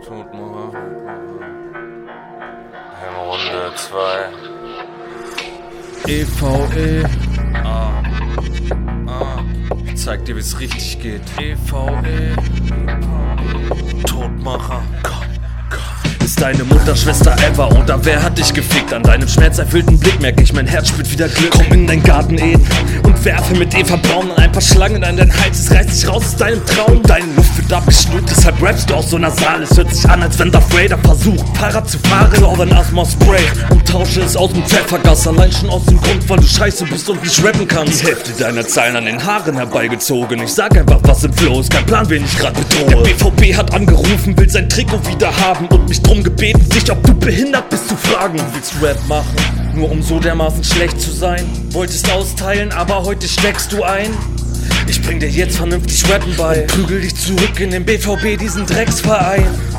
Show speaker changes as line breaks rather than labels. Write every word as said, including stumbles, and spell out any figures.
Todmacher. Runde zwei. E V E. Ah. Ah. Ich zeig dir, wie's richtig geht. E V E. Todmacher. Komm. Ist deine Mutter, Schwester ever oder wer hat dich gefickt? An deinem schmerzerfüllten Blick merke ich, mein Herz spürt wieder Glück. Komm in dein Garten Eden und werfe mit Eva Braun an ein paar Schlangen an deinen Hals. Es reißt dich raus aus deinem Traum. Deine Luft wird abgeschnürt, deshalb rappst du auch so nasal. Es hört sich an, als wenn Darth Vader versucht, Fahrrad zu fahren. Klau dein Asthma Spray und tausche es aus mit Pfeffergas. Allein schon aus dem Grund, weil du scheiße bist und nicht rappen kannst. Die Hälfte deiner Zeilen an den Haaren herbeigezogen. Ich sag einfach, was im Flow ist, kein Plan, wen ich grad bedrohe. Der B V B hat angerufen, will sein Trikot wieder haben und mich drum gebeten, dich, ob du behindert bist, zu fragen. Du willst Rap machen, nur um so dermaßen schlecht zu sein. Wolltest austeilen, aber heute steckst du ein. Ich bring dir jetzt vernünftig Rappen bei und prügel dich zurück in den B V B, diesen Drecksverein.